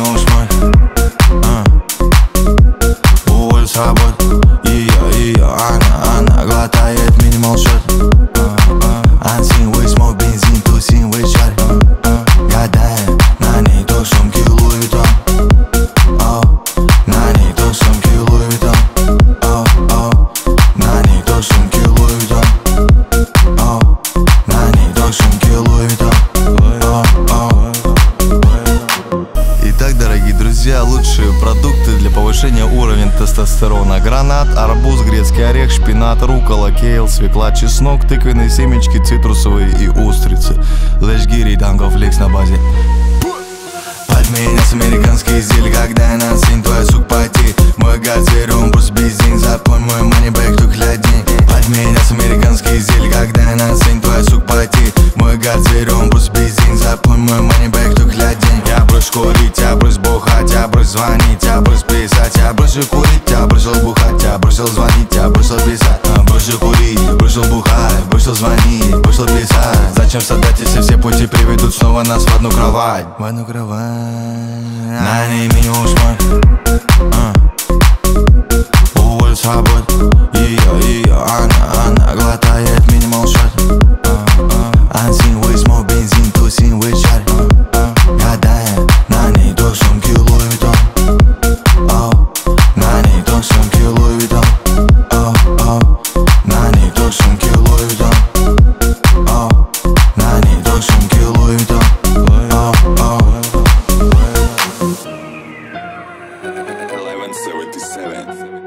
минус ноль. Уволь с работы. Ее, она глотает минимал счет. Ансин, вы смог бензин, тусим, вы шарь. Гадаем, на ней то сумки Луи Виттон. На ней то сумки Луи Виттон. На ней то сумки Луи Виттон. На ней то сумки Луи Виттон. Итак, дорогие друзья, лучшие продукты для повышения уровня тестостерона: гранат, арбуз, грецкий орех, шпинат, руккола, кейл, свекла, чеснок, тыквенные семечки, цитрусовые и устрицы. Лэшгири, танкофлекс на базе. Под меня с американский зель, когда я на сцене, твой сук потеет. Мой газирум, пусть бензин, запомни мой манибэк, только глядень. Под меня с американский зель, когда я на сцене, твой сук потеет. Мой газирум, пусть бензин, запомни мой манибэк, только глядень. Я брось курить, я брось бухать, я брось звонить, я брось писать. Я бросил курить, я бросил бухать, я бросил звонить, я бросил писать. Бросил курить, бросил бухать, бросил звонить, бросил писать. Зачем страдать, если все пути приведут снова нас в одну кровать? В одну кровать. На ней минус ноль. Уволь с работы. Ее, она глотает минимал счет. Ансин, вы смог бензин, тусим, вы шарь. Гадаем, на ней то сумки Луи Виттон. На ней то сумки Луи Виттон. На ней то сумки Луи Виттон. На ней то сумки Луи Виттон. 1177.